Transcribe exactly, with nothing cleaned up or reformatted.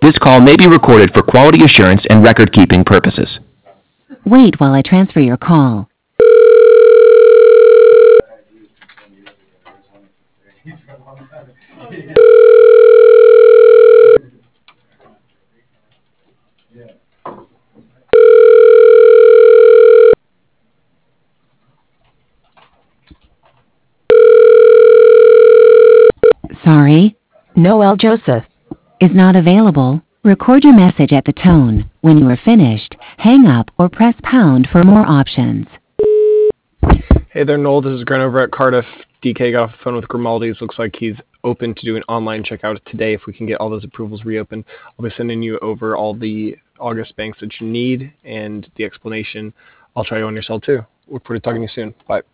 This call may be recorded for quality assurance and record-keeping purposes. Wait while I transfer your call. Sorry, Noel Joseph is not available. Record your message at the tone. When you are finished, hang up or press pound for more options. Hey there, Noel. This is Grant over at Cardiff. D K got off the phone with Grimaldi's. Looks like he's open to do an online checkout today if we can get all those approvals reopened. I'll be sending you over all the August banks that you need and the explanation. I'll try you on your cell too. Look forward to talking to you soon. Bye.